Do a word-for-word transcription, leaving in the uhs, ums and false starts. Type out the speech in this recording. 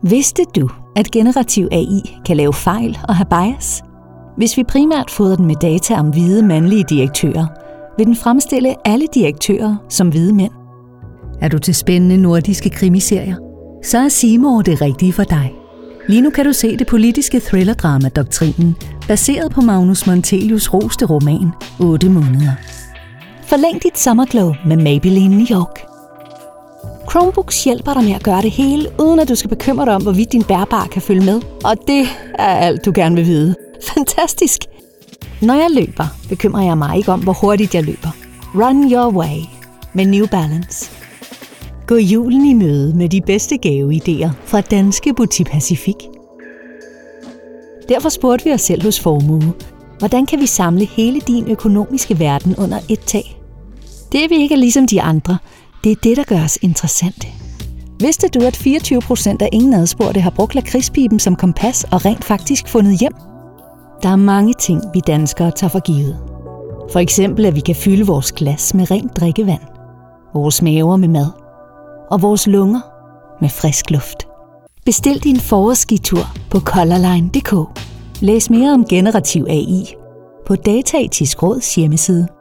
Vidste du, at generativ A I kan lave fejl og have bias? Hvis vi primært fodrer den med data om hvide mandlige direktører, vil den fremstille alle direktører som hvide mænd. Er du til spændende nordiske krimiserier? Så er C More det rigtige for dig. Lige nu kan du se det politiske thrillerdrama Doktrinen, baseret på Magnus Montelius' roste roman otte måneder. Forlæng dit sommerglow med Maybelline New York. Chromebooks hjælper dig med at gøre det hele, uden at du skal bekymre dig om, hvorvidt din bærbare kan følge med. Og det er alt, du gerne vil vide. Fantastisk! Når jeg løber, bekymrer jeg mig ikke om, hvor hurtigt jeg løber. Run your way med New Balance. Gå julen i møde med de bedste gaveidéer fra Danske Butik Pacific. Derfor spurgte vi os selv hos Formue, hvordan kan vi samle hele din økonomiske verden under et tag? Det er vi ikke ligesom de andre. Det er det, der gør os interessante. Vidste du, at fireogtyve procent af ingen adspurgte har brugt lakridspiben som kompas og rent faktisk fundet hjem? Der er mange ting, vi danskere tager for givet. For eksempel, at vi kan fylde vores glas med rent drikkevand, vores maver med mad og vores lunger med frisk luft. Bestil din forårsskitur på colorline punktum d k. Læs mere om generativ A I på Dataetisk Råds hjemmeside.